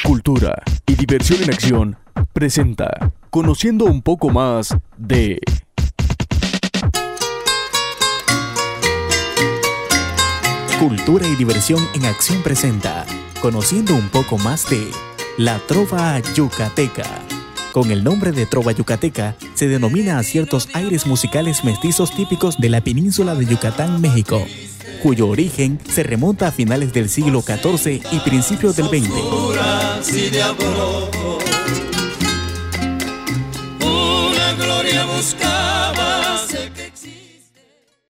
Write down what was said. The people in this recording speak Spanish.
Cultura y diversión en acción presenta Conociendo un poco más de... Cultura y diversión en acción presenta Conociendo un poco más de la trova yucateca. Con el nombre de trova yucateca se denomina a ciertos aires musicales mestizos típicos de la península de Yucatán, México, cuyo origen se remonta a finales del siglo XIV y principios del XX. Una gloria buscamos